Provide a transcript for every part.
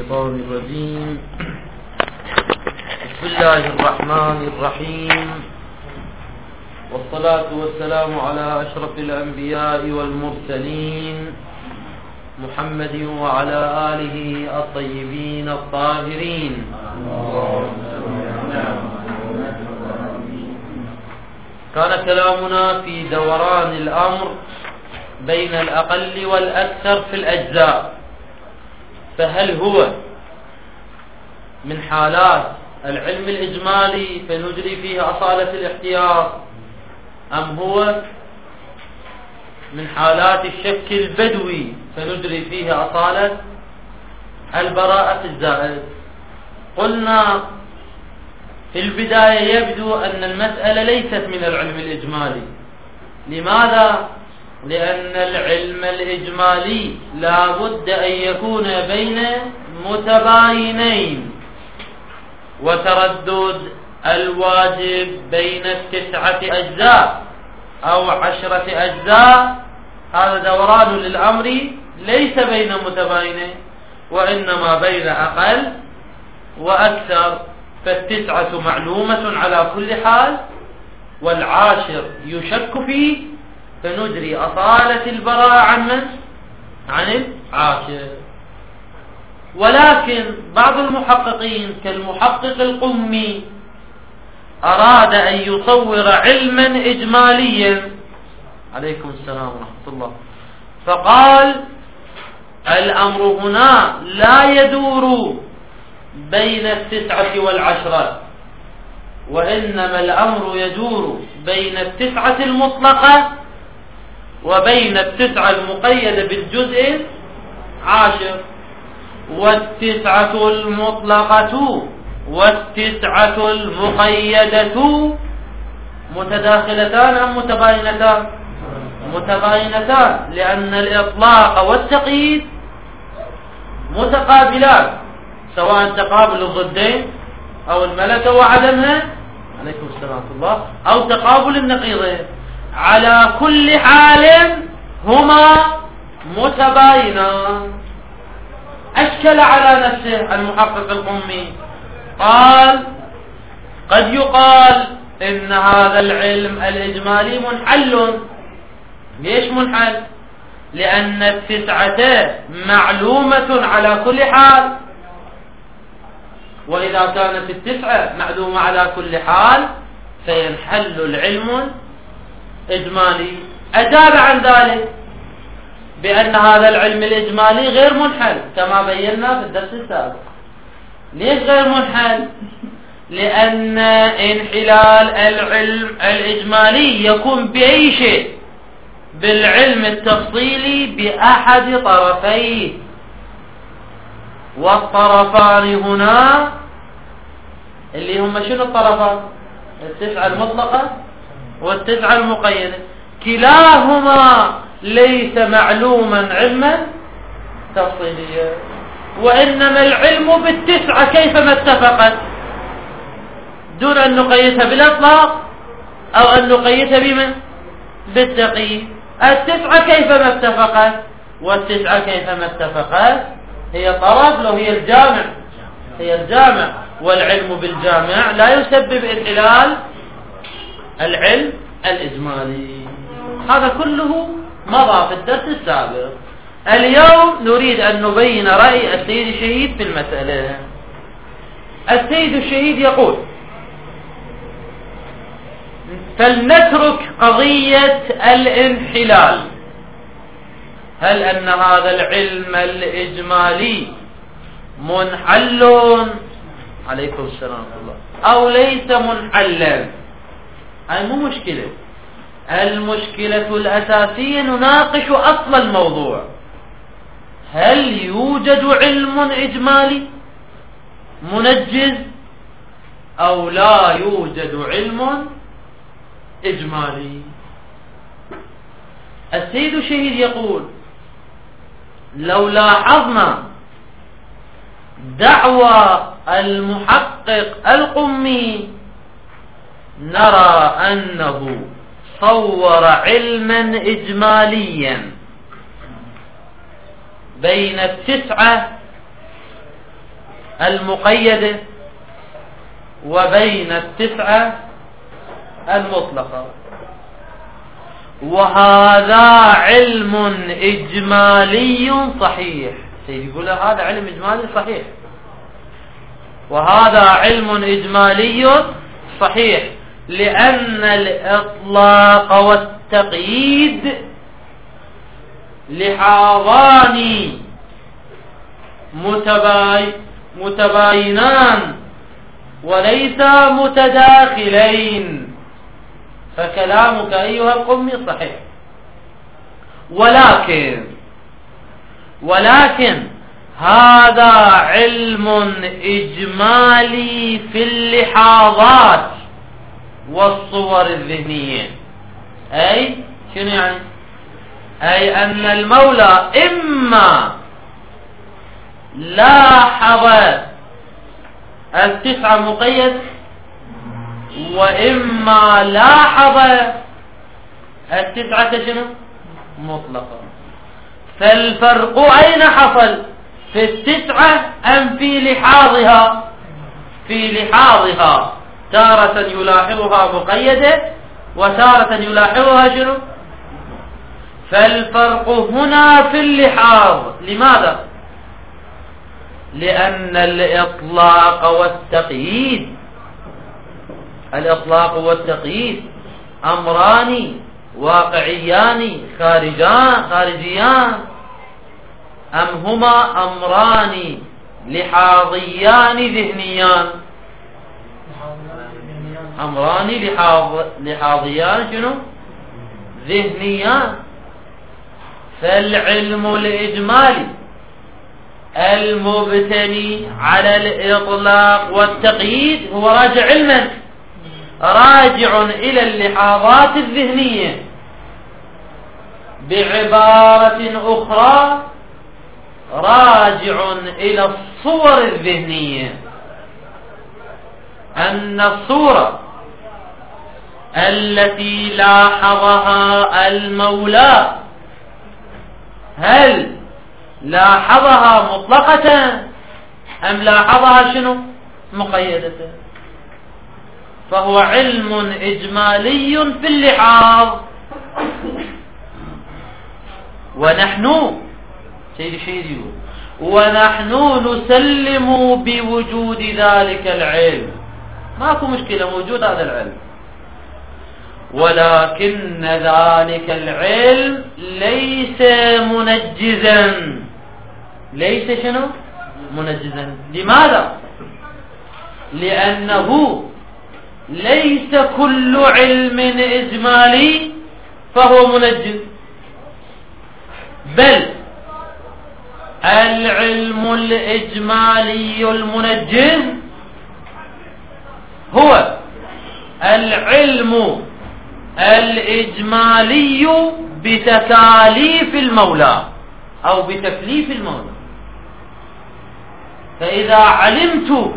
الشيطان الرجيم. بسم الله الرحمن الرحيم، والصلاة والسلام على أشرف الأنبياء والمرسلين محمد وعلى آله الطيبين الطاهرين. كان كلامنا في دوران الأمر بين الأقل والأكثر في الأجزاء، فهل هو من حالات العلم الإجمالي فنجري فيه أصالة الاحتياط، أم هو من حالات الشك البدوي فنجري فيه أصالة البراءة الزائد؟ قلنا في البداية يبدو أن المسألة ليست من العلم الإجمالي. لماذا؟ لأن العلم الإجمالي لا بد أن يكون بين متباينين، وتردد الواجب بين 9 أجزاء أو 10 أجزاء، هذا دوران للأمر ليس بين متباينين وإنما بين أقل وأكثر. فال9 معلومة على كل حال، والعاشر يشك فيه، فنجري أصالة البراءة عن من؟ عن العاشر. ولكن بعض المحققين كالمحقق القمي أراد أن يصور علما إجماليا، عليكم السلام ورحمة الله، فقال الأمر هنا لا يدور بين 9 و10، وإنما الأمر يدور بين 9 المطلقة وبين 9 المقيدة بالجزء 10. وال9 المطلقة وال9 المقيدة متداخلتان أم متباينتان؟ متباينتان، لأن الإطلاق والتقييد متقابلان، سواء تقابل الضدين أو الملكة وعدمها، عليكم السلام ورحمة الله، أو تقابل النقيضين. على كل حال هما متباينان. أشكل على نفسه المحقق القمي، قال قد يقال إن هذا العلم الإجمالي منحل. ليش منحل؟ لأن 9 معلومة على كل حال، وإذا كانت 9 معلومة على كل حال فينحل العلم الإجمالي. أجاب عن ذلك بأن هذا العلم الإجمالي غير منحل كما بينا في الدرس السابق. ليش غير منحل؟ لأن انحلال العلم الإجمالي يكون بأي شيء؟ بالعلم التفصيلي بأحد طرفيه، والطرفان هنا اللي هم شنو الطرفان؟ 9 المطلقة وال9 المقيدة، كلاهما ليس معلوما علما تفصيليا، وإنما العلم بال9 كيفما اتفقت، دون أن نقيدها بالإطلاق أو أن نقيدها بمن؟ بالتقييد. ال9 كيفما اتفقت، وال9 كيفما اتفقت هي طرف، لو هي الجامع، هي الجامع، والعلم بالجامع لا يسبب انحلال العلم الإجمالي. هذا كله مضى في الدرس السابق. اليوم نريد أن نبين رأي السيد الشهيد في المسألة. السيد الشهيد يقول فلنترك قضية الانحلال، هل أن هذا العلم الإجمالي منحل، عليكم السلام ورحمة الله، أو ليس منحلا؟ هاي مو مشكلة. المشكلة الأساسية نناقش أصل الموضوع، هل يوجد علم إجمالي منجز أو لا يوجد علم إجمالي؟ السيد الشهيد يقول لو لاحظنا دعوى المحقق القمي نرى أنه صور علما إجماليا بين 9 المقيدة وبين التسعة المطلقة. وهذا علم إجمالي صحيح. سيدي يقول هذا علم إجمالي صحيح، وهذا علم إجمالي صحيح، لأن الإطلاق والتقييد لحاضان متباينان وليس متداخلين. فكلامك أيها القمي صحيح، ولكن هذا علم إجمالي في اللحاظات والصور الذهنية. أي شنو يعني؟ أي أن المولى إما لاحظ التسعة مقيد، وإما لاحظ التسعة شنو مطلقة. فالفرق أين حصل؟ في التسعة أم في لحاظها؟ في لحاظها، تارة يلاحظها مقيدة وتارة يلاحظها شنو. فالفرق هنا في اللحاظ. لماذا؟ لأن الإطلاق والتقييد أمران واقعيان خارجيان، أم هما أمران لحاظيان ذهنيان؟ أمران لحاظيان شنو ذهنيان. فالعلم الإجمالي المبتني على الإطلاق والتقييد هو راجع إلى اللحاظات الذهنية. بعبارة أخرى راجع إلى الصور الذهنية. أن الصورة التي لاحظها المولى هل لاحظها مطلقة أم لاحظها شنو مقيدة؟ فهو علم إجمالي في اللحاظ. ونحن نسلم بوجود ذلك العلم، ماكو مشكلة، موجود هذا العلم، ولكن ذلك العلم ليس منجزا. ليس شنو منجزا. لماذا؟ لأنه ليس كل علم إجمالي فهو منجز، بل العلم الإجمالي المنجز هو العلم الإجمالي بتكاليف المولى أو بتكليف المولى. فإذا علمت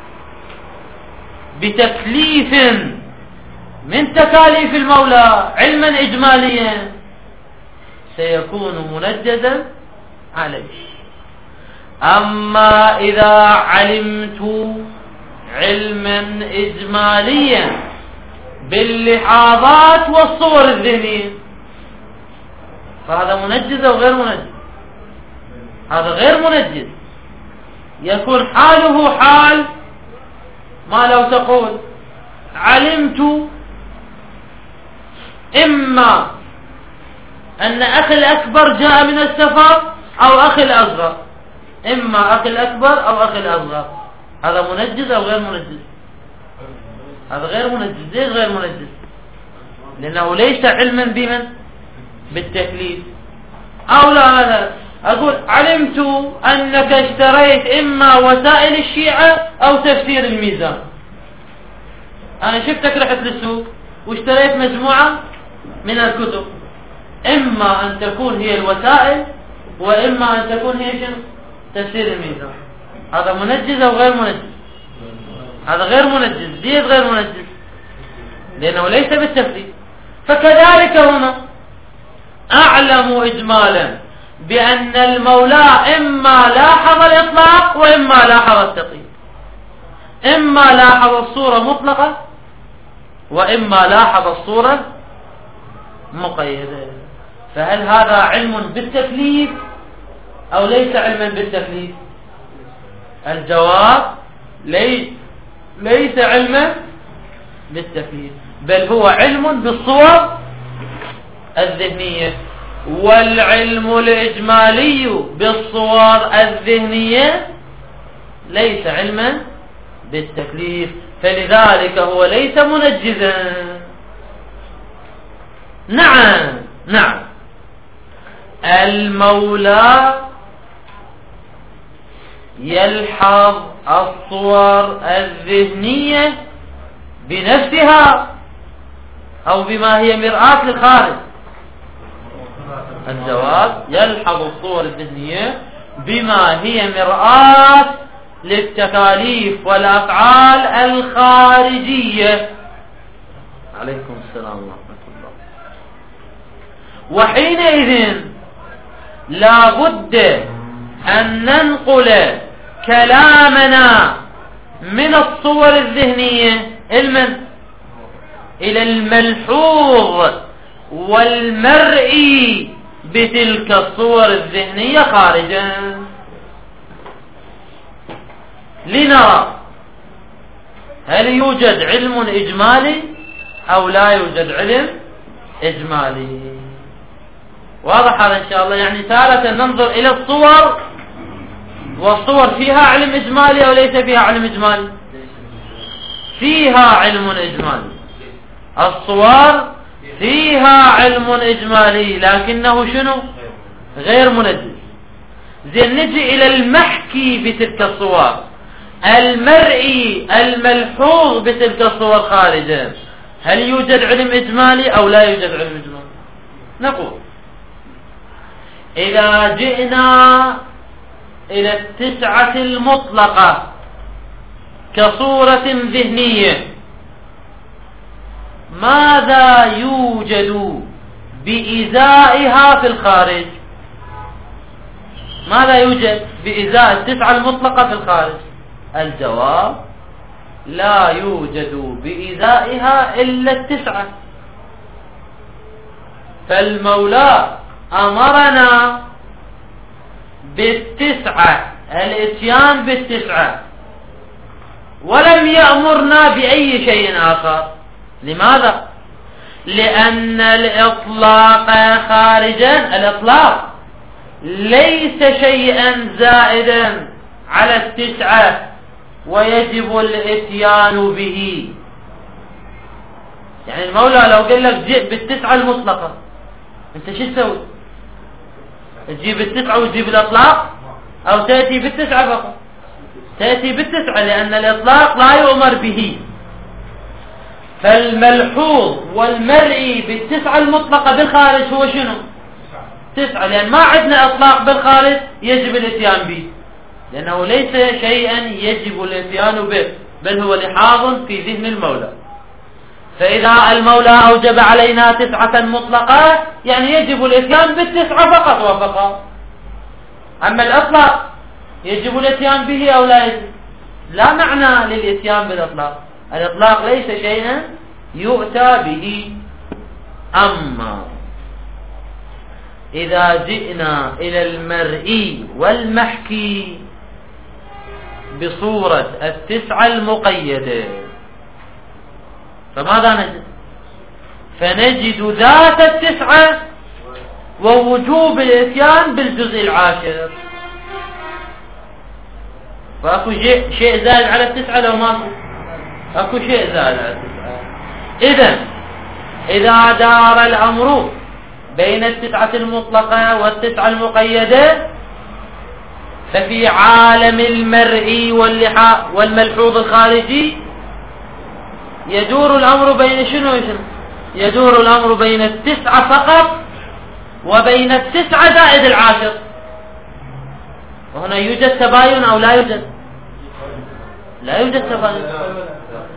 بتكليف من تكاليف المولى علما إجماليا سيكون منجزا عليه. أما إذا علمت علما إجماليا باللحاظات والصور الذهنية فهذا منجز أو غير منجز؟ هذا غير منجز. يكون حاله حال ما لو تقول علمت إما أن أخي الأكبر جاء من السفر أو أخي الأصغر، إما أخي الأكبر أو أخي الأصغر، هذا منجز أو غير منجز؟ هذا غير منجز. ليش غير منجز؟ لأنه ليس علما بمن بالتكليف. أو لا، هذا أقول علمت أنك اشتريت إما وسائل الشيعة أو تفسير الميزان. أنا شفتك رحت للسوق واشتريت مجموعة من الكتب، إما أن تكون هي الوسائل وإما أن تكون هي تفسير الميزان. هذا منجز أو غير منجز؟ هذا غير منجز. ليش غير منجز؟ لأنه ليس بالتفريق. فكذلك هنا أعلم إجمالا بأن المولى إما لاحظ الإطلاق وإما لاحظ التقييد، إما لاحظ الصورة مطلقة وإما لاحظ الصورة مقيدة. فهل هذا علم بالتكليف أو ليس علما بالتكليف؟ الجواب ليس علما بالتكليف، بل هو علم بالصور الذهنية. والعلم الإجمالي بالصور الذهنية ليس علما بالتكليف، فلذلك هو ليس منجزا. نعم المولى يلحظ الصور الذهنية بنفسها أو بما هي مرآة للخارج. الجواب يلحظ الصور الذهنية بما هي مرآة للتكاليف والأفعال الخارجية. عليكم السلام ورحمة الله. وحينئذ لا بد أن ننقل كلامنا من الصور الذهنية إلى الملحوظ والمرئي بتلك الصور الذهنية خارجا، لنرى هل يوجد علم إجمالي أو لا يوجد علم إجمالي. واضح هذا إن شاء الله؟ يعني تارة ننظر إلى الصور، والصور فيها علم إجمالي أو ليس فيها علم إجمالي؟ فيها علم إجمالي. الصور فيها علم إجمالي لكنه شنو؟ غير منجز. زين نجي إلى المحكي بتلك الصور، المرئي الملحوظ بتلك الصور خارجا، هل يوجد علم إجمالي أو لا يوجد علم إجمالي؟ نقول إذا جئنا إلى التسعة المطلقة كصورة ذهنية، ماذا يوجد بإزائها في الخارج؟ ماذا يوجد بإزاء التسعة المطلقة في الخارج؟ الجواب لا يوجد بإزائها إلا التسعة. فالمولى أمرنا بالتسعة، الاتيان بالتسعة، ولم يأمرنا بأي شيء آخر. لماذا؟ لأن الإطلاق خارجا، الإطلاق ليس شيئا زائدا على التسعة ويجب الاتيان به. يعني المولى لو قال لك جئ بالتسعة المطلقة، انت شو تسوي؟ تجيب التسعة وتجيب الإطلاق، أو تأتي بالتسعة فقط؟ تأتي بالتسعة، لأن الإطلاق لا يؤمر به. فالملحوظ والمرئي بالتسعة المطلقة بالخارج هو شنو؟ تسعة، لأن ما عندنا إطلاق بالخارج يجب الاتيان به، لأنه ليس شيئا يجب الاتيان به، بل هو لحاظ في ذهن المولى. فإذا المولى أوجب علينا تسعة مطلقات يعني يجب الاتيان بالتسعة فقط وفقط. أما الإطلاق يجب الاتيان به أو لا يجب؟ لا معنى للاتيان بالإطلاق، الإطلاق ليس شيئا يؤتى به. أما إذا جئنا إلى المرئي والمحكي بصورة التسعة المقيدة، فماذا نجد؟ فنجد ذات التسعة ووجوب الاتيان بالجزء العاشر. فأكو شيء زائد على التسعة لو ما أكو شيء زائد على التسعة. إذا دار الأمر بين التسعة المطلقة والتسعة المقيدة، ففي عالم المرئي والملحوظ الخارجي يدور الأمر بين شنو؟ يدور الأمر بين التسعة فقط وبين التسعة زائد العاشر. وهنا يوجد تباين أو لا يوجد؟ لا يوجد تباين.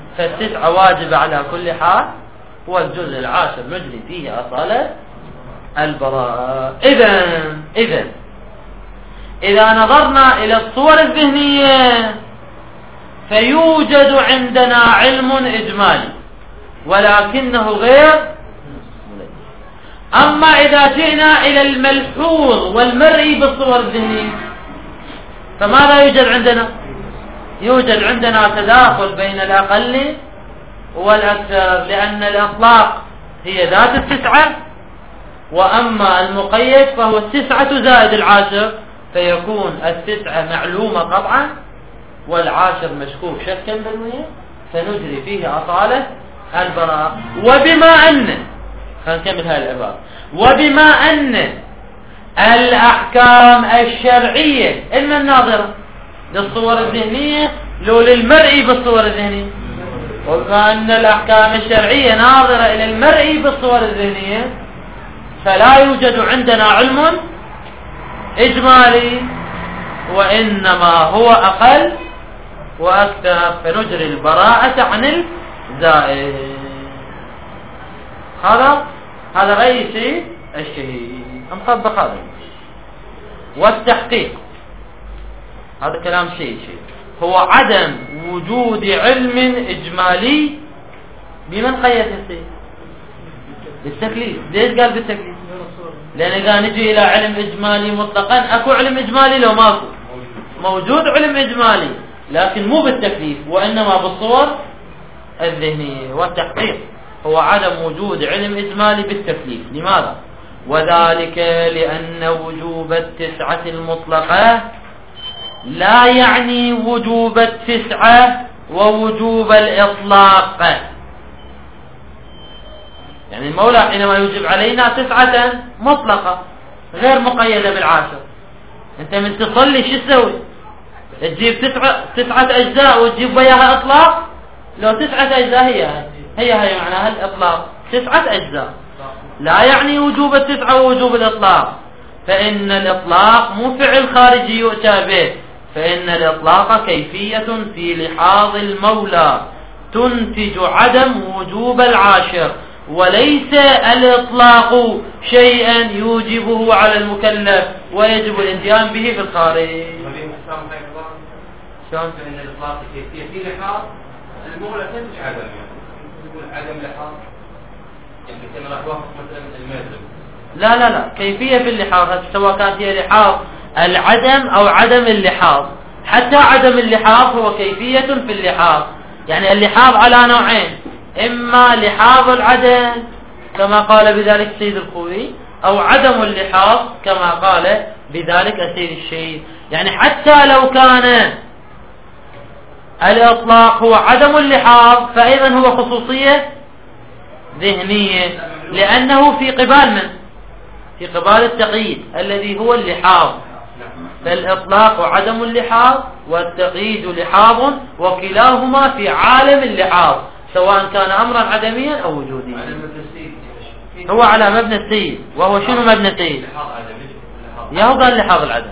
فالتسعة واجب على كل حال، والجزء العاشر نجري فيه أصالة البراءة. إذا نظرنا إلى الصور الذهنية فيوجد عندنا علم إجمالي ولكنه غير. أما إذا جئنا إلى الملحوظ والمرئي بالصور الذهنية فماذا يوجد عندنا؟ يوجد عندنا تداخل بين الأقل والأكثر، لأن الإطلاق هي ذات التسعة، وأما المقيد فهو 9 زائد 10، فيكون 9 معلومة قطعا وال10 مشكوك شكا بالمية، فنجري فيه أصالة البراءة. وبما أن خلينا نكمل هاي العبارة. وبما أن الأحكام الشرعية إما الناظرة للصور الذهنية لو للمرئي بالصور الذهنية، وبما أن الأحكام الشرعية ناظرة إلى المرئي بالصور الذهنية فلا يوجد عندنا علم إجمالي، وإنما هو أقل وأكثر، فنجري البراءة عن الزائد. هذا غير شيء الشيء مطبق هذا. والتحقيق هذا كلام شيء هو عدم وجود علم إجمالي. بمن قيد الشيء؟ بالتكليف. ليش قال بالتكليف؟ لأن إذا نجي إلى علم إجمالي مطلقا أكو علم إجمالي لو ماكو موجود علم إجمالي، لكن مو بالتكليف وإنما بالصور الذهنية. والتحقيق هو عدم وجود علم إجمالي بالتكليف. لماذا؟ وذلك لأن وجوب 9 المطلقة لا يعني وجوب 9 ووجوب الإطلاق. يعني المولى حينما يوجب علينا 9 مطلقة غير مقيدة بالعاشر، انت من تصلي شو تسوي؟ تجيب 9 أجزاء وتجيب وياها إطلاق؟ لو 9 أجزاء هي معناها الإطلاق 9 أجزاء، لا يعني وجوب 9 ووجوب الإطلاق، فإن الإطلاق مو فعل خارجي يؤتى به، فإن الإطلاق كيفية في لحاظ المولى تنتج عدم وجوب العاشر، وليس الإطلاق شيئا يوجبه على المكلف ويجب الاتيان به في الخارج. شلون؟ فإن الإطلاق كيفية في لحاظ المولى تنتج عدم، يعني يقول عدم لحاظ، يعني كما راح وافق مثلا المادة. لا كيفية في اللحاظ، سواء كانت هي لحاظ العدم أو عدم اللحاظ. حتى عدم اللحاظ هو كيفية في اللحاظ، يعني اللحاظ على نوعين، إما لحاظ العدم كما قال بذلك السيد الخوي، أو عدم اللحاظ كما قال بذلك السيد الشهيد. يعني حتى لو كان الإطلاق هو عدم اللحاظ فإذا هو خصوصية ذهنية، لأنه في قبال من؟ في قبال التقييد الذي هو اللحاظ. فالإطلاق عدم اللحاظ والتقييد لحاظ، وكلاهما في عالم اللحاظ، سواء كان أمرا عدميا أو وجوديا. هو على مبنى السيد، وهو شنو مبنى السيد؟ يهو قال لحاظ العدم.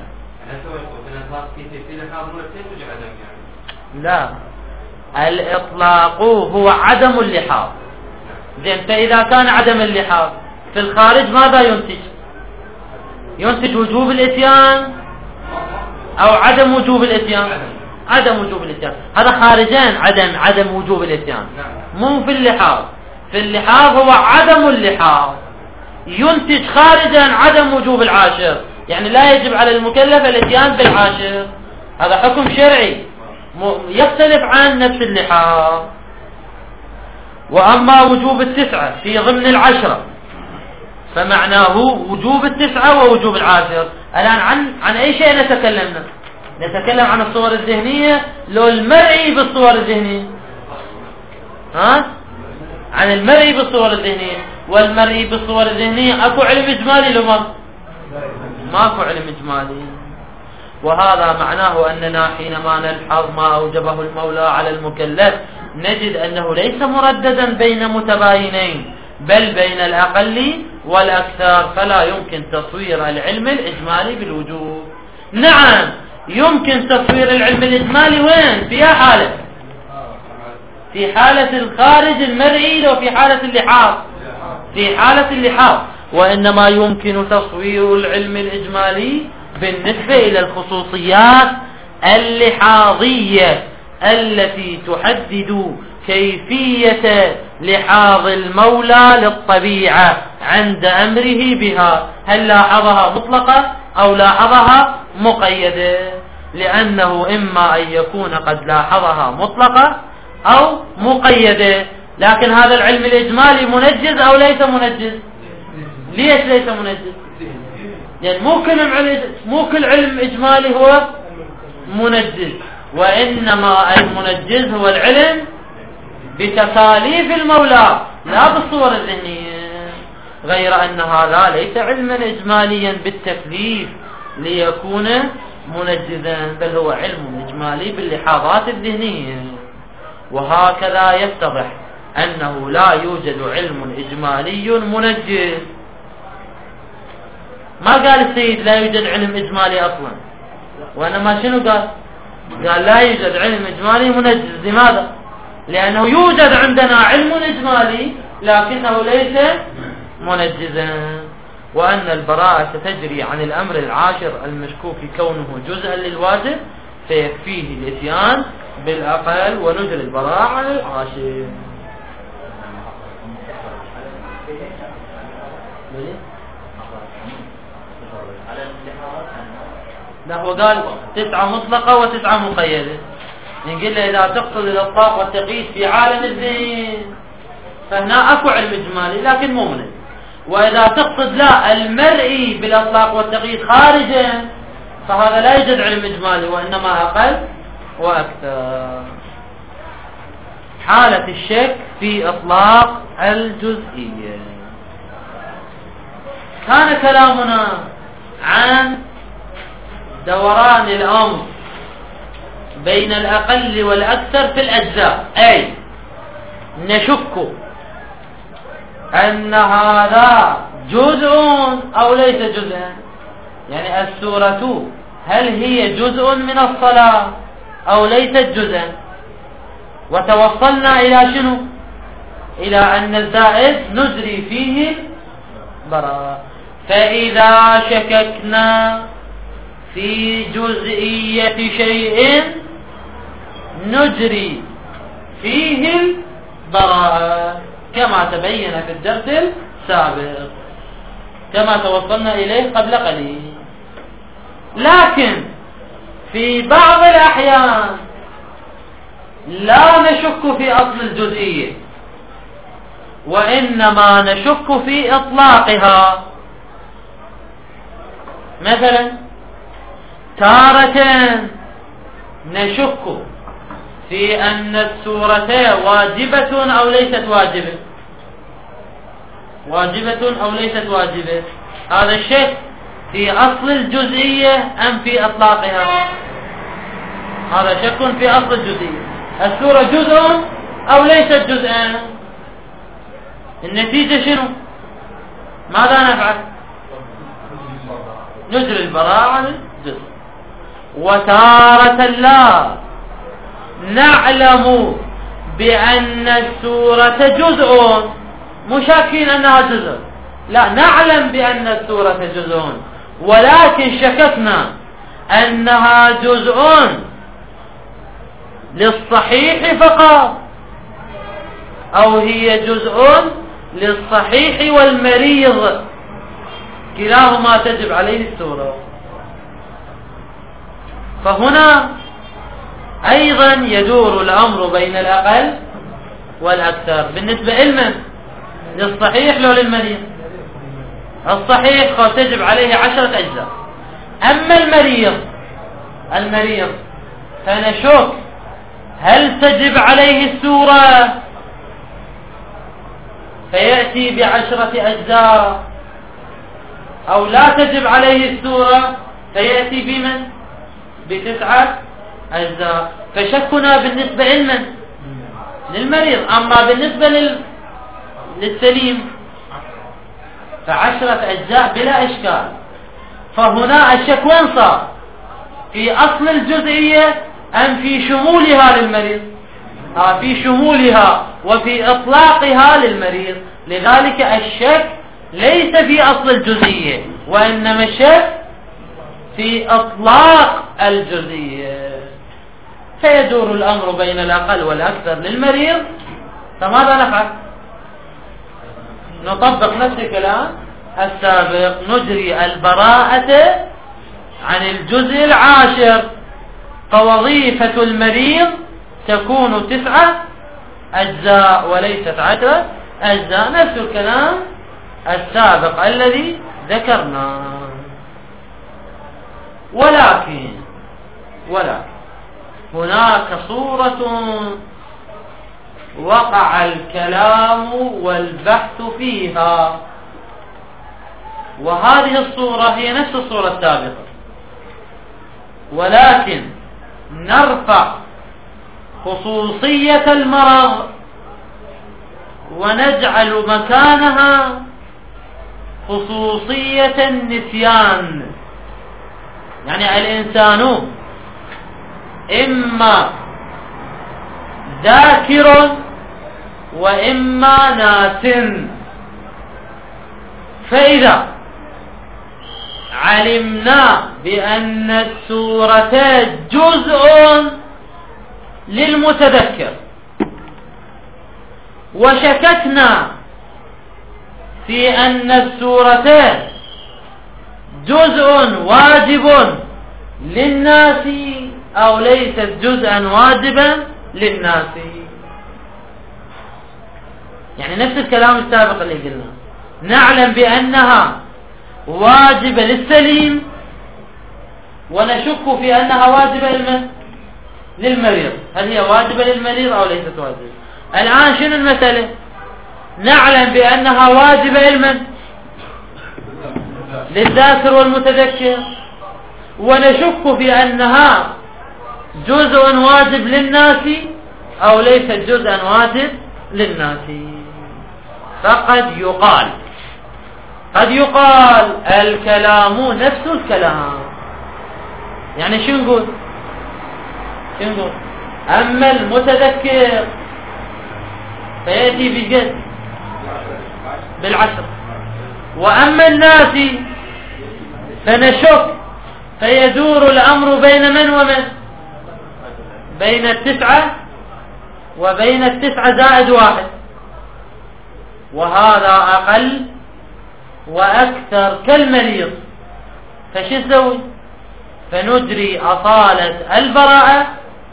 لا، الإطلاق هو عدم اللحاظ. زين، فإذا كان عدم اللحاظ في الخارج ماذا ينتج؟ ينتج وجوب الاتيان أو عدم وجوب الاتيان؟ عدم وجوب الاتيان. هذا خارجان عدم وجوب الاتيان، مو في اللحاظ. في اللحاظ هو عدم اللحاظ ينتج خارجا عدم وجوب العاشر، يعني لا يجب على المكلف الاتيان بالعاشر. هذا حكم شرعي يختلف عن نفس اللحاظ. وأما وجوب 9 في ضمن 10 فمعناه وجوب 9 ووجوب العاشر. الآن عن أي شيء نتكلمنا؟ نتكلم عن الصور الذهنية لو المرئي بالصور الذهنية، عن المرئي بالصور الذهنية. والمرئي بالصور الذهنية أكو علم إجمالي لو ماكو علم إجمالي. وهذا معناه أننا حينما نلحظ ما أوجبه المولى على المكلف نجد أنه ليس مرددا بين متباينين، بل بين الأقل والأكثر، فلا يمكن تصوير العلم الإجمالي بالوجوب. نعم يمكن تصوير العلم الإجمالي وين؟ في حالة، في حالة الخارج المرئي، لو في حالة اللحاظ، في حالة اللحاظ. وإنما يمكن تصوير العلم الإجمالي بالنسبة إلى الخصوصيات اللحاظية التي تحدد كيفية لحاظ المولى للطبيعة عند أمره بها، هل لاحظها مطلقة أو لاحظها مقيدة، لأنه إما أن يكون قد لاحظها مطلقة أو مقيدة. لكن هذا العلم الإجمالي منجز أو ليس منجز؟ ليش ليس منجز؟ يعني مو كل علم إجمالي هو منجز، وإنما المنجز هو العلم بتكاليف المولى لا بالصور الذهنية، غير أن هذا ليس علما إجماليا بالتكليف ليكون منجزا، بل هو علم إجمالي باللحاظات الذهنية. وهكذا يتضح أنه لا يوجد علم إجمالي منجز. ما قال السيد لا يوجد علم إجمالي أصلا، وإنما شنو قال لا يوجد علم إجمالي منجز. لماذا؟ لأنه يوجد عندنا علم إجمالي لكنه ليس منجزا. وأن البراءة تجري عن الأمر العاشر المشكوك كونه جزءا للواجب فيكفيه الاتيان بالأقل ونجري البراءة عن العاشر. هو قال 9 مطلقة و9 مقيدة. نقول له إذا تقصد الإطلاق والتقييد في عالم الذهن فهنا أكو علم إجمالي لكن مو منجز. وإذا تقصد لا المرئي بالإطلاق والتقييد خارجا فهذا لا يوجد علم إجمالي وإنما أقل وأكثر. حالة الشك في إطلاق الجزئية. كان كلامنا عن دوران الأمر بين الأقل والأكثر في الأجزاء، أي نشك أن هذا جزء أو ليس جزءا. يعني السورة هل هي جزء من الصلاة أو ليست جزءا؟ وتوصلنا إلى شنو؟ إلى أن الزائد نجري فيه براءة. فإذا شككنا في جزئية شيء نجري فيه البراءة كما تبين في الدرس السابق، كما توصلنا إليه قبل قليل. لكن في بعض الأحيان لا نشك في أصل الجزئية وإنما نشك في إطلاقها. مثلا تارة نشك في أن السورة واجبة أو ليست واجبة، واجبة أو ليست واجبة. هذا الشك في أصل الجزئية أم في إطلاقها؟ هذا شك في أصل الجزئية. السورة جزء أو ليست جزءا؟ النتيجة شنو؟ ماذا نفعل؟ نجري البراءة عن الجزء. وتارة لا نعلم بأن السورة جزء، مشاكين أنها جزء، لا نعلم بأن السورة جزء ولكن شككنا أنها جزء للصحيح فقط أو هي جزء للصحيح والمريض، كلاهما تجب عليه السورة. فهنا أيضا يدور الأمر بين الأقل والأكثر. بالنسبة لمن؟ للصحيح لو للمريض؟ الصحيح قد تجب عليه 10 أجزاء. أما المريض فنشك هل تجب عليه السورة فيأتي ب10 أجزاء أو لا تجب عليه السورة فيأتي بمن؟ ب9 أجزاء. فشكنا بالنسبة لمن؟ للمريض. أما بالنسبة للسليم ف10 أجزاء بلا إشكال. فهنا الشك وين صار؟ في أصل الجزئية أم في شمولها للمريض؟ في شمولها وفي إطلاقها للمريض. لذلك الشك ليس في أصل الجزئية، وإنما الشك في إطلاق الجزئية، فيدور الأمر بين الأقل والأكثر للمريض. فماذا نفعل؟ نطبق نفس الكلام السابق، نجري البراءة عن الجزء العاشر، فوظيفة المريض تكون 9 أجزاء وليست 10 أجزاء، نفس الكلام السابق الذي ذكرناه. ولكن هناك صورة وقع الكلام والبحث فيها، وهذه الصورة هي نفس الصورة السابقة، ولكن نرفع خصوصية المرض ونجعل مكانها خصوصية النسيان. يعني الإنسان إما ذاكر وإما ناس، فإذا علمنا بأن السورة جزء للمتذكر، وشككنا في أن السورتين جزء واجب للناس أو ليست جزءا واجبا للناس، يعني نفس الكلام السابق اللي قلنا، نعلم بأنها واجبة للسليم ونشك في أنها واجبة للمريض، هل هي واجبة للمريض أو ليست واجبة؟ الآن شنو المسألة؟ نعلم بأنها واجبة للذاكر والمتذكر، ونشك في أنها جزء واجب للناس أو ليست جزءا واجب للناس. فقد يقال الكلام نفس الكلام. يعني شو نقول؟ أما المتذكر فيأتي بجد بالعشر، وأما الناس فنشك، فيدور الأمر بين من ومن؟ بين 9 وبين 9 زائد 1، وهذا أقل وأكثر كالمريض. فشو نسوي؟ فنجري أصالة البراءة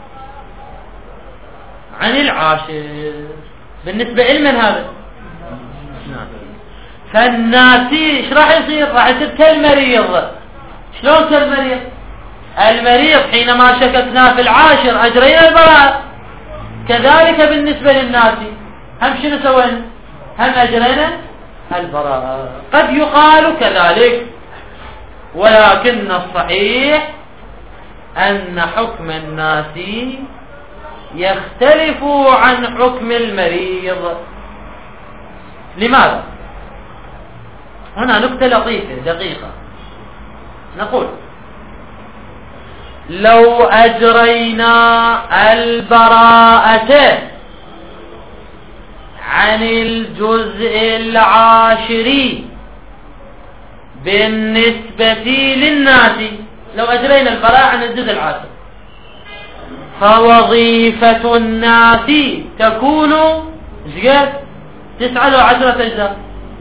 عن العاشر بالنسبة لمن هذا؟ فالناسي ايش راح يصير؟ راح يصير كالمريض. شلون كالمريض؟ المريض حينما شككنا في العاشر أجرينا البراءة، كذلك بالنسبة للناسي هم شنو سوينا؟ هم أجرينا البراءة. قد يقال كذلك، ولكن الصحيح أن حكم الناسي يختلف عن حكم المريض. لماذا؟ هنا نكتة لطيفة دقيقة، نقول لو أجرينا البراءة عن الجزء العاشري بالنسبة للناس، لو أجرينا البراءة عن الجزء العاشر، فوظيفة الناس تكون 9 أو 10 أجزاء.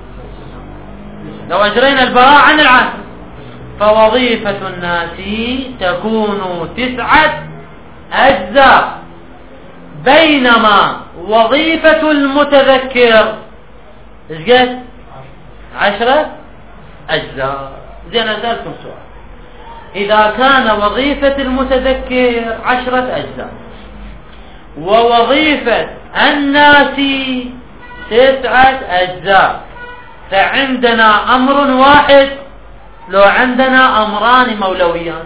لو أجرينا البراءة عن العاشر فوظيفة الناس تكون 9 أجزاء، بينما وظيفة المتذكر 10 أجزاء. زين أسألكم سؤال، إذا كان وظيفة المتذكر 10 أجزاء ووظيفة الناس 9 أجزاء، فعندنا أمر واحد لو عندنا أمران مولويان؟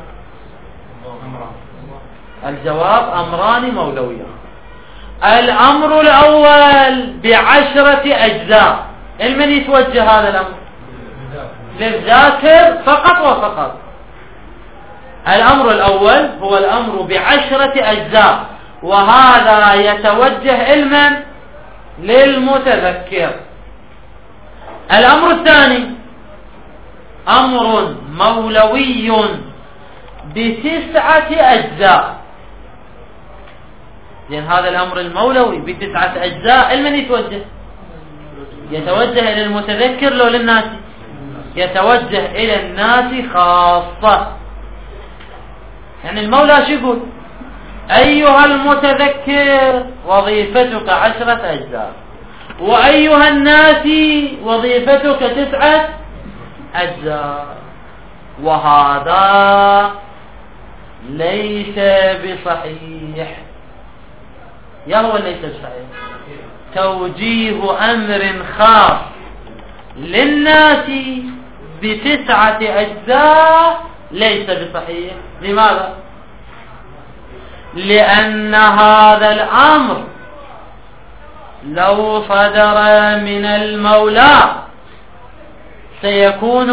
الجواب أمران مولويان. الأمر الأول ب10 أجزاء، لمن يتوجه هذا الأمر؟ للذاكر فقط وفقط. الأمر الأول هو الأمر ب10 أجزاء، وهذا يتوجه لمن؟ للمتذكر. الأمر الثاني أمر مولوي ب9 أجزاء. لأن هذا الأمر المولوي ب9 أجزاء لمن يتوجه؟ يتوجه إلى المتذكر لو للناس؟ يتوجه إلى الناس خاصة. يعني المولى شو يقول؟ أيها المتذكر وظيفتك 10 أجزاء، وأيها الناس وظيفتك 9 أجزاء. وهذا ليس بصحيح. يا هو ليس بصحيح، توجيه أمر خاص للناس ب9 أجزاء ليس بصحيح. لماذا؟ لأن هذا الأمر لو صدر من المولى سيكون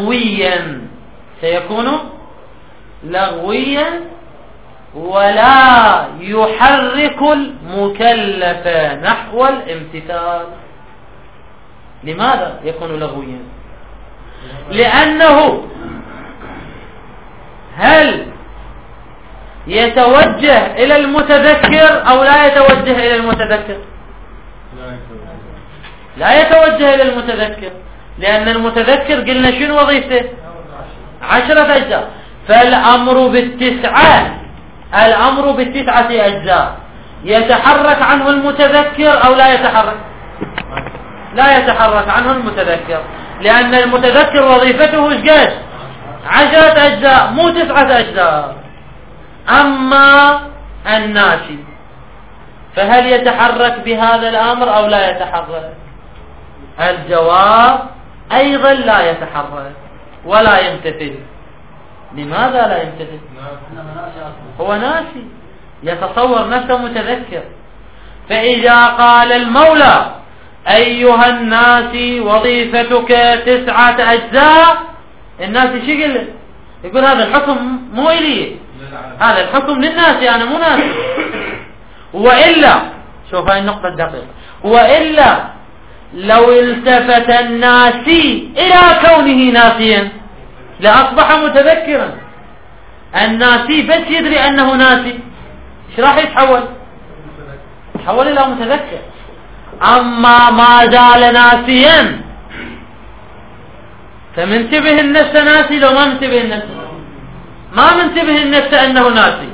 لغويا ولا يحرك المكلف نحو الامتثال. لماذا يكون لغويا؟ لأنه هل يتوجه إلى المتذكر أو لا يتوجه إلى المتذكر؟ لا يتوجه إلى المتذكر، لأن المتذكر قلنا شنو وظيفته؟ 10 أجزاء. فالأمر ب9 أجزاء يتحرك عنه المتذكر أو لا يتحرك؟ لا يتحرك عنه المتذكر، لأن المتذكر وظيفته ايش قد؟ 10 أجزاء مو 9 أجزاء. أما الناسي فهل يتحرك بهذا الأمر أو لا يتحرك؟ الجواب أيضا لا يتحرك ولا يمتثل. لماذا لا يمتثل؟ هو ناسي، يتصور نفسه متذكر. فإذا قال المولى أيها الناس وظيفتك 9 أجزاء، الناس شو يقول هذا الحكم مو إلي، هذا الحكم للناس، أنا مو ناسي. وإلا شوف هاي النقطة الدقيقة، وإلا لو التفت الناسي إلى كونه ناسيا لأصبح متذكرا. الناسي بس يدري أنه ناسي ايش راح يتحول؟ يتحول إلى متذكر. أما ما زال ناسيا فمنتبه النفس ناسي لو ما منتبه النفس؟ ما منتبه النفس أنه ناسي.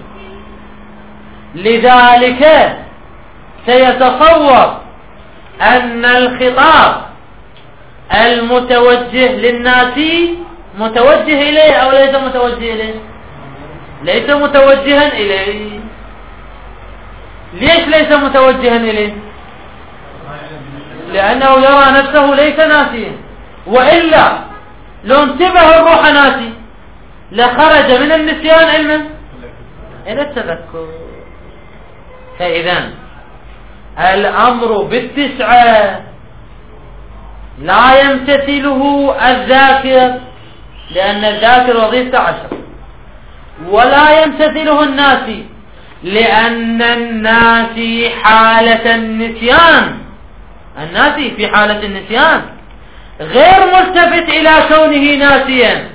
لذلك سيتصور أن الخطاب المتوجه للناسي متوجه إليه أو ليس متوجه إليه؟ ليس متوجها إليه. ليش ليس متوجها إليه؟ لأنه يرى نفسه ليس ناسيا. وإلا لو انتبه الروح ناسي لخرج من النسيان علما إلى التذكر. فإذا الأمر ب9 لا يمتثله الذاكر، لأن الذاكر وظيفته 10، ولا يمتثله الناسي لأن الناسي حالة النسيان، الناسي في حالة النسيان غير ملتفت إلى كونه ناسيا.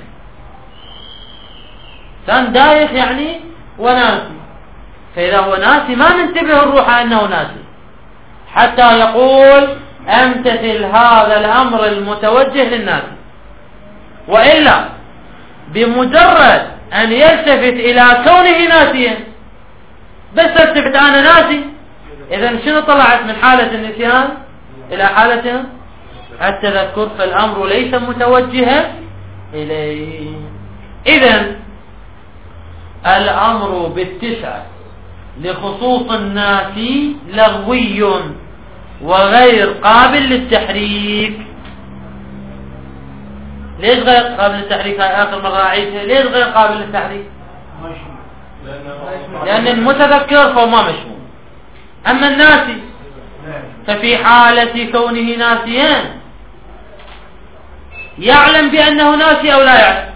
كان دايخ يعني وناسي، فإذا هو ناسي ما ننتبه الروح أنه ناسي حتى يقول امتثل هذا الأمر المتوجه للناس. وإلا بمجرد أن يلتفت إلى كونه ناسيا، بس التفت أنا ناسي، إذن شنو طلعت من حالة النسيان إلى حالة التذكر؟ فالأمر ليس متوجها إليه. إذن الأمر ب9 لخصوص الناس لغوي وغير قابل للتحريك. ليش غير قابل للتحريك؟ هاي آخر مرة أعيدها. ليش غير قابل للتحريك؟ لأن المتذكر فهو ما مشمول. أما الناسي ففي حالة كونه ناسيا يعلم بأنه ناسي أو لا يعلم؟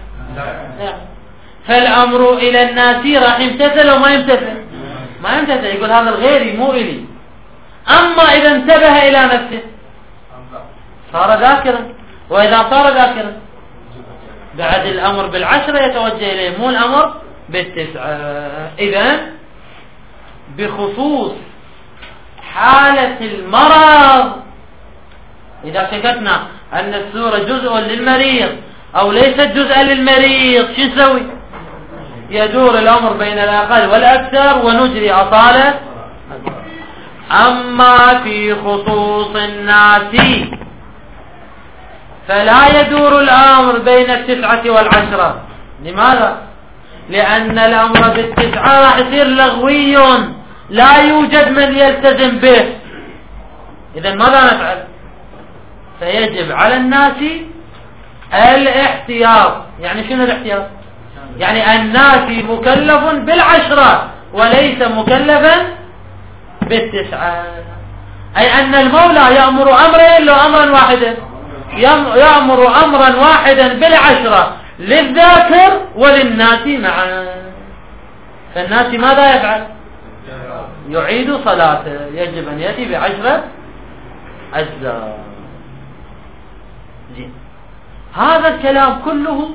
فالأمر إلى الناسي راح يمتثل وما يمتثل؟ ما يمتثل، يقول هذا الغيري مو إلي. أما إذا انتبه إلى نفسه صار ذاكرا. وإذا صار ذاكرا بعد الأمر بالعشرة يتوجه إليه، مو الأمر بالتسعة. إذن بخصوص حالة المرض إذا شككنا أن السورة جزء للمريض أو ليست جزءا للمريض شو نسوي؟ يدور الأمر بين الأقل والأكثر ونجري أصالة. أما في خصوص الناس فلا يدور الأمر بين 9 و10. لماذا؟ لأن الأمر بال9 راح يصير لغوي لا يوجد من يلتزم به. إذن ماذا نفعل؟ فيجب على الناس الاحتياط. يعني شنو الاحتياط؟ يعني الناس مكلف بال10 وليس مكلفا بال9. أي أن المولى يأمر أمرين لو أمرا واحدا، يأمر أمرا واحدا بال10 للذاكر وللناس معا. فالناس ماذا يفعل؟ يعيد صلاته، يجب أن يأتي ب10 أجزاء. هذا الكلام كله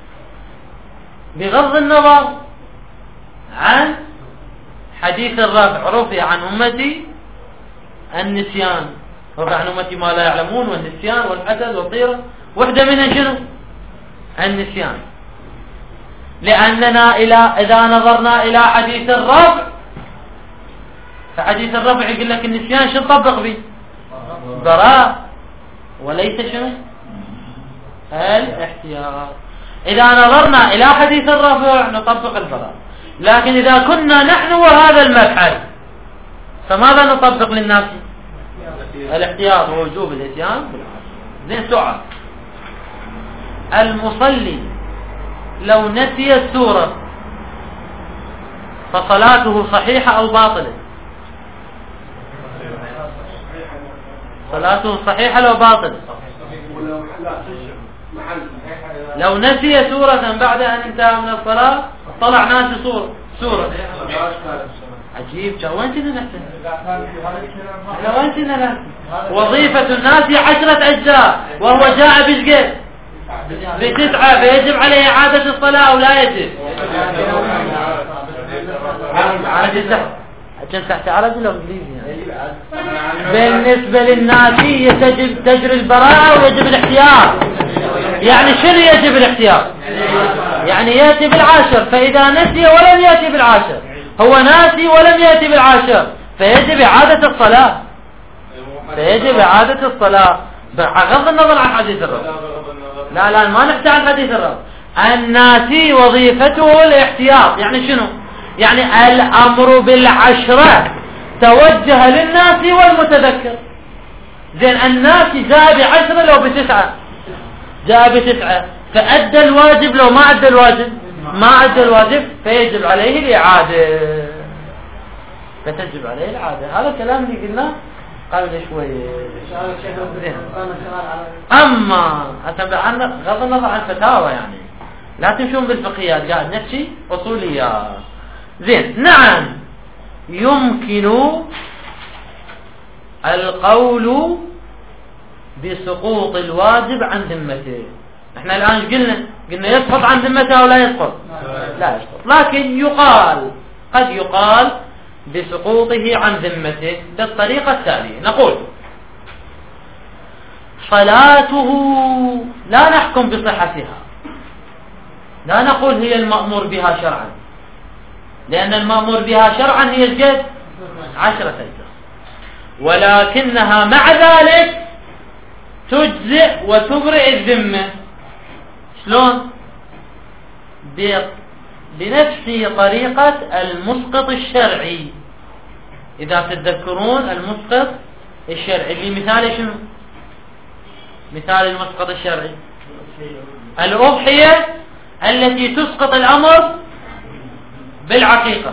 بغض النظر عن حديث الرفع، رفع عن أمتي النسيان، رفع عن أمتي ما لا يعلمون، والنسيان والحدث والطيرة، وحدة منها شنو؟ النسيان. لأننا إذا نظرنا إلى حديث الرفع، فحديث الرفع يقول لك النسيان شو نطبق به؟ براء، وليس شنو؟ الاحتياط. إذا نظرنا إلى حديث الرفع نطبق البراء، لكن إذا كنا نحن وهذا المبحث فماذا نطبق للناس؟ الاحتياط ووجوب الاتيان بالعصر. زين، سؤال: المصلي لو نسي السورة فصلاته صحيحة أو باطلة؟ صلاته صحيحة لو باطلة؟ لو نسي سورة بعد أن انتهى من الصلاة، طلع ناس سورة. عجيب، وين كنا نحسن؟ وين كنا نحسن؟ وظيفة الناس 10 أجزاء وهو جاء بشقد ب9، فيجب عليه إعادة الصلاة أو لا يجب؟ عشان تحت عربي لو انجليزي. بالنسبة للناس تجري البراءة ويجب الاحتياط. يعني شنو يجب الاحتياط؟ يعني يأتي ب10، فإذا نسي ولم يأتي ب10، هو ناسي ولم يأتي ب10، فيجب إعادة الصلاة. بغض النظر عن حديث الرب. لا ما نحكي عن حديث الرب. الناسي وظيفته الاحتياط. يعني شنو؟ يعني الأمر بال10 توجه للناس والمتذكر. زين، الناس جاء ب10 لو ب9، جاء ب9 فأدى الواجب لو ما أدى الواجب، ما أدى الواجب فيجب عليه الإعادة. فتجب عليه الإعادة. هذا الكلام اللي قلناه قبل شوي. أما أتبع غض النظر عن فتاوى، يعني لا تمشون بالفقهيات، قاعد نحكي أصوليات. زين، نعم يمكن القول بسقوط الواجب عن ذمته. احنا الآن قلنا يسقط عن ذمته أو لا يسقط؟ لا يسقط، لكن قد يقال بسقوطه عن ذمته بالطريقة التالية. نقول صلاته لا نحكم بصحتها، لا نقول هي المأمور بها شرعا، لأن المأمور بها شرعا هي الجد 10 أجزاء، ولكنها مع ذلك تجزئ وتبرئ الذمة. شلون؟ بنفس طريقة المسقط الشرعي. إذا تتذكرون المسقط الشرعي اللي مثال شنو؟ مثال المسقط الشرعي الأضحية التي تسقط الأمر بالعقيقة.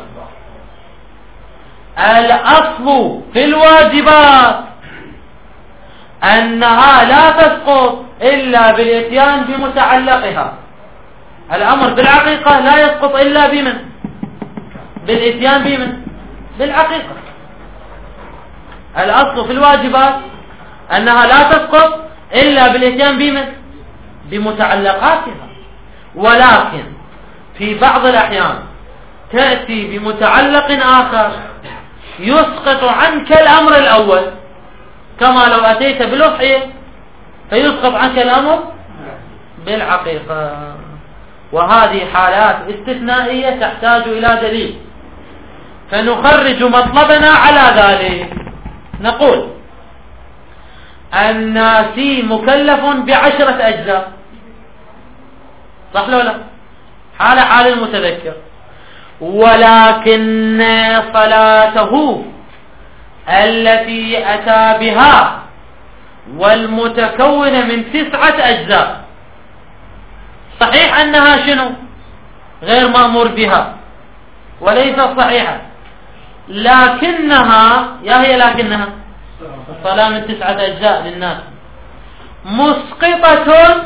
الأصل في الواجبات أنها لا تسقط إلا بالإتيان بمتعلقها. الأمر بالعقيقة لا يسقط إلا بمن؟ بالإتيان بمن؟ بالعقيقة. الأصل في الواجبات أنها لا تسقط إلا بالإتيان بمتعلقاتها. ولكن في بعض الأحيان تأتي بمتعلق آخر يسقط عنك الأمر الأول، كما لو أتيت بالأضحية فيسقط عنك الأمر بالعقيقة. وهذه حالات استثنائية تحتاج إلى دليل، فنخرج مطلبنا على ذلك. نقول الناسي مكلف ب10 أجزاء، صح لو لا؟ حال المتذكر، ولكن صلاته التي أتى بها والمتكونة من 9 أجزاء صحيح أنها شنو؟ غير مأمور بها وليست صحيحة، لكنها لكنها الصلاة من 9 أجزاء للناس مسقطة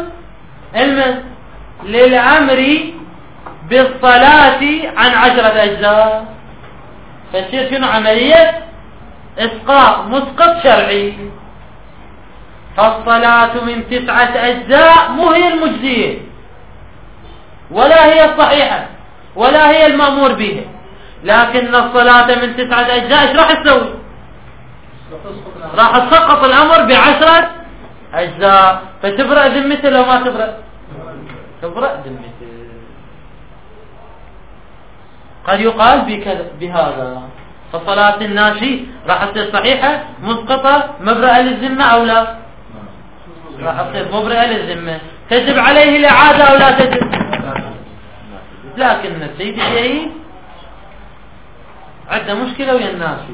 للأمر بالصلاة عن 10 أجزاء، فتصير شنو؟ عملية إسقاط، مسقط شرعي. فالصلاة من 9 أجزاء مو هي المجزية ولا هي الصحيحة ولا هي المأمور به، لكن الصلاة من 9 أجزاء ايش راح تسوي؟ راح تسقط الأمر ب10 أجزاء، فتبرأ ذمته لو ما تبرأ ذمته. قد يقال بهذا فصلاة الناشي راح تصير صحيحة مسقطة مبرئة للذمة أو لا؟ راح تصير مبرئة للذمة، تجب عليه الإعادة أو لا تجب؟ لكن السيد الشهيد عنده مشكلة ويا الناشي،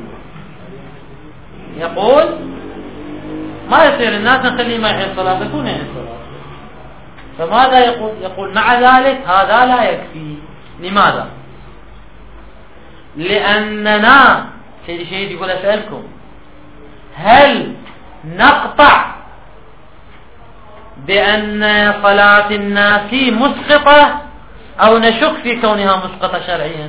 يقول ما يصير الناس نخليه ما يحيي الصلاة، يكون يحيي الصلاة. فماذا يقول مع ذلك هذا لا يكفي. لماذا؟ لأننا سيد الشهيد يقول أسألكم هل نقطع بأن صلاة الناس مسقطة أو نشك في كونها مسقطة شرعيا؟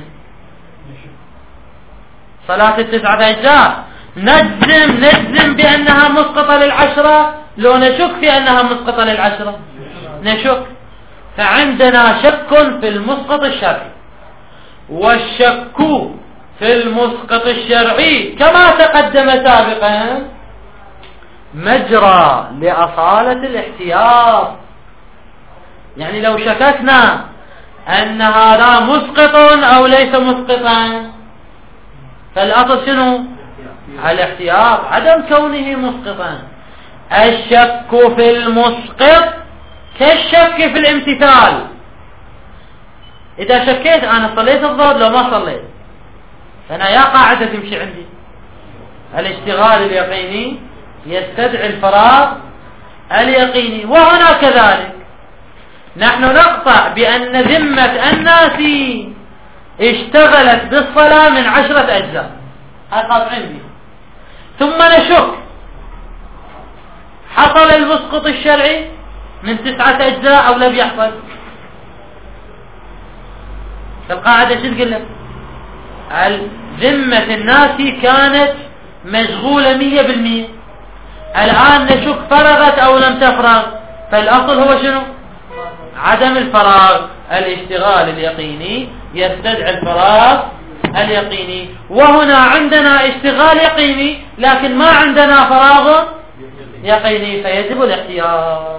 صلاة 9 أجزاء نجزم بأنها مسقطة لل10 لو نشك في أنها مسقطة لل10 نشك. فعندنا شك في المسقط الشرعي، والشك في المسقط الشرعي كما تقدم سابقا مجرى لأصالة الاحتياط. يعني لو شككنا أن هذا مسقط أو ليس مسقطا فالأصل شنو؟ الاحتياط، عدم كونه مسقطا. الشك في المسقط كالشك في الامتثال. إذا شكيت أنا صليت الظهر لو ما صليت، فأنا يا قاعدة تمشي عندي الاشتغال اليقيني يستدعي الفراغ اليقيني. وهنا كذلك نحن نقطع بأن ذمة الناس اشتغلت بالصلاة من 10 أجزاء، هذا قاطعين به. ثم نشك حصل المسقط الشرعي من 9 أجزاء أو لم يحصل. فالقاعدة شو تقول لك؟ ذمة الناس كانت مشغولة 100%، الآن نشك فرغت أو لم تفرغ، فالأصل هو شنو؟ عدم الفراغ. الاشتغال اليقيني يستدعي الفراغ اليقيني، وهنا عندنا اشتغال يقيني لكن ما عندنا فراغ يقيني، فيجب الاحتياط.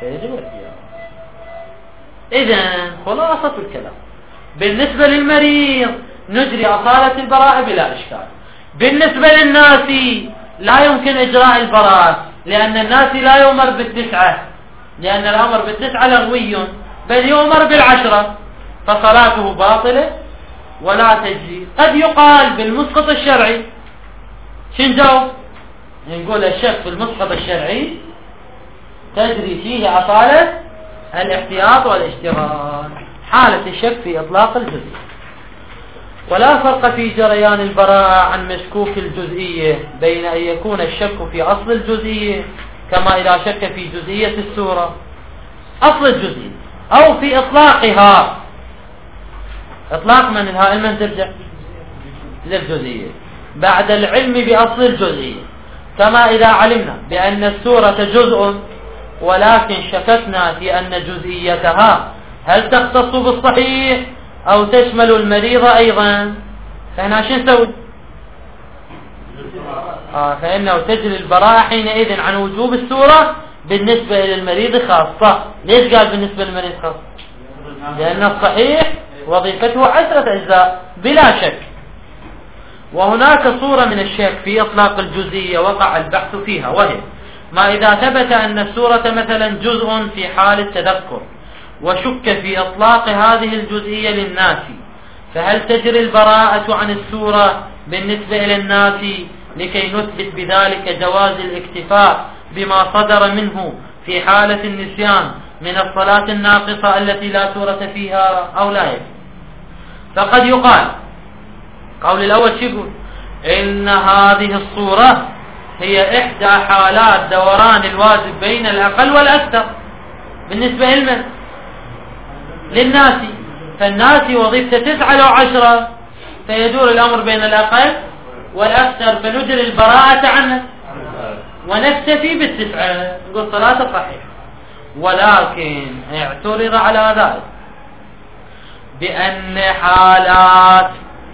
إذن خلاصة الكلام بالنسبة للمريض نجري أصالة البراءة بلا إشكال. بالنسبة للناس لا يمكن إجراء البراءة، لأن الناس لا يؤمر بال9، لأن الأمر بال9 لغوي، بل يؤمر بال10، فصلاته باطلة ولا تجزي. قد يقال بالمسقط الشرعي، شنجاوب؟ نقول الشك في المسقط الشرعي تجري فيه أصالة الاحتياط والاشتغال، حالة الشك في إطلاق الجزئي. ولا فرق في جريان البراءة عن مشكوك الجزئية بين أن يكون الشك في أصل الجزئية كما إذا شك في جزئية السورة أصل الجزئية، أو في إطلاقها. إطلاق من الهاء من ترجع للجزئية بعد العلم بأصل الجزئية، كما إذا علمنا بأن السورة جزء ولكن شككنا في أن جزئيتها هل تختص بالصحيح أو تشمل المريض أيضا. فهنا شو نسوي؟ فإنه تجري البراءة حينئذ عن وجوب السورة بالنسبة إلى المريض خاصة. ليش قال بالنسبة للمريض خاصة؟ لأن الصحيح وظيفته 10 أجزاء بلا شك. وهناك صورة من الشك في إطلاق الجزئية وقع البحث فيها، وهي ما إذا ثبت أن السورة مثلا جزء في حال التذكر وشك في إطلاق هذه الجزئية للناس، فهل تجري البراءة عن السورة بالنسبة إلى الناس لكي نثبت بذلك جواز الاكتفاء بما صدر منه في حالة النسيان من الصلاة الناقصة التي لا سورة فيها أو لا يجب؟ فقد يقال قول الأول شو يقول؟ إن هذه الصورة هي إحدى حالات دوران الواجب بين الأقل والأكثر بالنسبة لمن؟ للناس. فالناس وظيفته 9 أو 10، فيدور الأمر بين الأقل والأكثر، فنجري البراءة عنه ونكتفي بال9، نقول صلاة صحيحة. ولكن اعترض على ذلك بأن حالات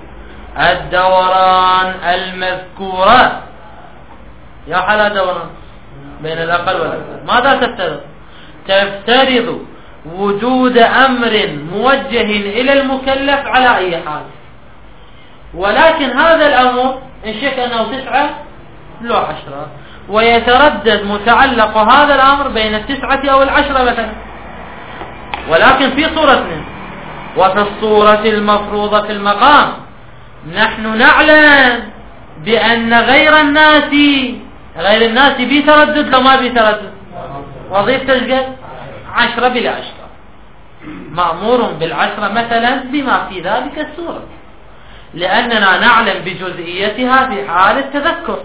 الدوران المذكورة، يا حالات دوران بين الأقل والأكثر، ماذا تفترض؟ تفترض وجود أمر موجه إلى المكلف على أي حال، ولكن هذا الأمر إن شك أنه 9 لو 10، ويتردد متعلق هذا الأمر بين 9 أو 10 مثلا. ولكن في صورتنا وفي الصورة المفروضة في المقام نحن نعلم بأن غير الناس بيتردد لو ما بيتردد وظيفة الجد 10 بلا 10، مأمور بال10 مثلا بما في ذلك السورة، لأننا نعلم بجزئيتها في حال التذكر.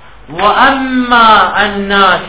وأما الناس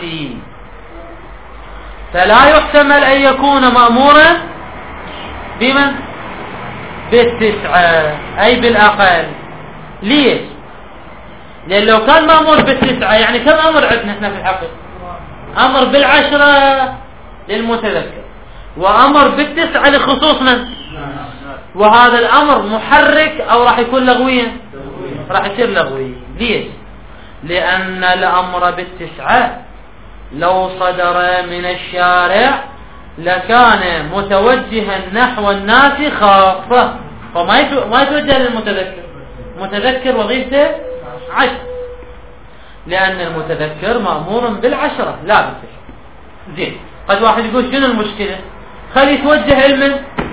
فلا يحتمل أن يكون مأمورا بمن؟ بال9 أي بالأقل. ليش؟ لأن لو كان مأمور بال9 يعني كم أمر عندنا احنا في الحقيقة؟ أمر بال10 للمتذكر، وأمر بال9 لخصوص من؟ وهذا الأمر محرك أو راح يكون لغويا؟ راح يصير لغوي. ليش؟ لأن الأمر بال9 لو صدر من الشارع لكان متوجها نحو الناس خاصة، فما يتوجه للمتذكر. متذكر وظيفته 10، لأن المتذكر مأمور بال10 لا بال9. زين، قد واحد يقول شنو المشكلة؟ خلي يتوجه لمن؟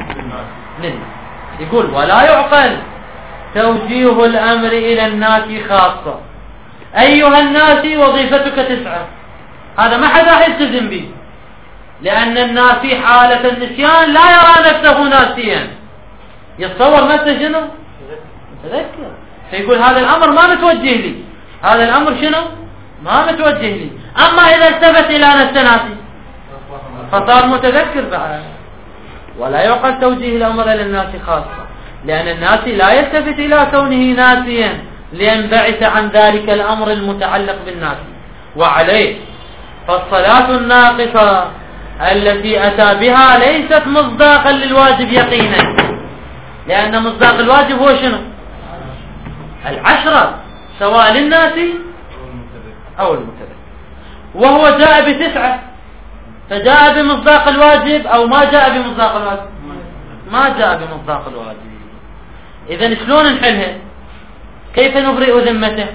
يقول ولا يعقل توجيه الأمر إلى الناس خاصة. أيها الناس وظيفتك 9، هذا ما حدا يلتزم به، لأن الناس في حالة النسيان لا يرى نفسه ناسيا، يتصور نفسه شنو؟ متذكر. فيقول هذا الأمر ما متوجه لي، هذا الأمر شنو؟ ما متوجه لي. أما إذا التفت إلى نفسه ناسي فصار متذكر بعد. ولا يعقل توجيه الأمر إلى الناس خاصة، لأن الناس لا يلتفت إلى كونه ناسيا لينبعث عن ذلك الأمر المتعلق بالناس. وعليه فالصلاة الناقصة التي أتى بها ليست مصداقا للواجب يقينا، لأن مصداق الواجب هو شنو؟ 10 سواء للناس أو المتذكر، وهو جاء ب9، فجاء بمصداق الواجب أو ما جاء بمصداق الواجب؟ ما جاء بمصداق الواجب. إذن شلون نحلها؟ كيف نبرئ ذمته؟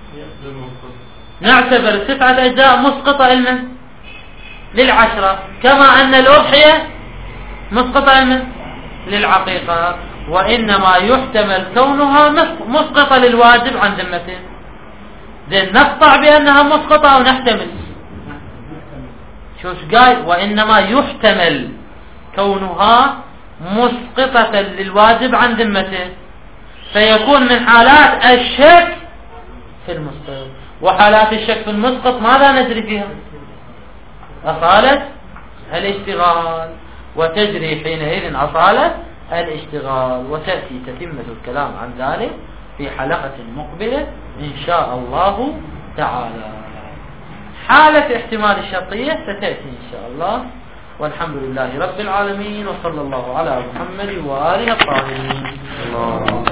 نعتبر 9 أجزاء مسقطة لل10، كما أن الأضحية مسقطة للعقيقة، وإنما يحتمل كونها مسقطة للواجب عن ذمته. ذن نقطع بأنها مسقطة أو نحتمل؟ شوش قال؟ وإنما يحتمل كونها مسقطة للواجب عن ذمته، فيكون من حالات الشك في المسقط. وحالات الشك في المسقط ماذا نجري فيها؟ أصالة الاشتغال، وتجري حينئذ أصالة الاشتغال. وتأتي تتمة الكلام عن ذلك في حلقة مقبلة إن شاء الله تعالى. حالة احتمال الشرطية ستأتي إن شاء الله. والحمد لله رب العالمين، وصلى الله على محمد وآله الطاهرين.